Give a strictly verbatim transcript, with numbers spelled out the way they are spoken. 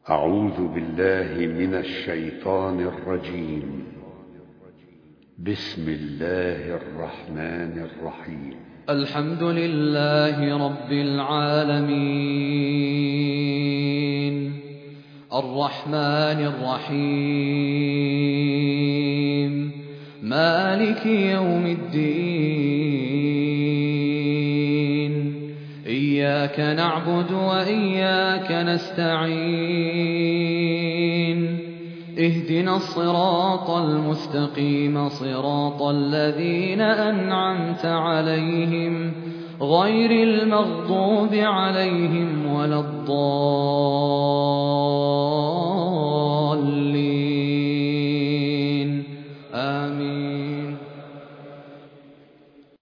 أعوذ بالله من الشيطان الرجيم. بسم الله الرحمن الرحيم. الحمد لله رب العالمين الرحمن الرحيم مالك يوم الدين إياك نعبد وإياك نستعين اهدنا الصراط المستقيم صراط الذين أنعمت عليهم غير المغضوب عليهم ولا الضالين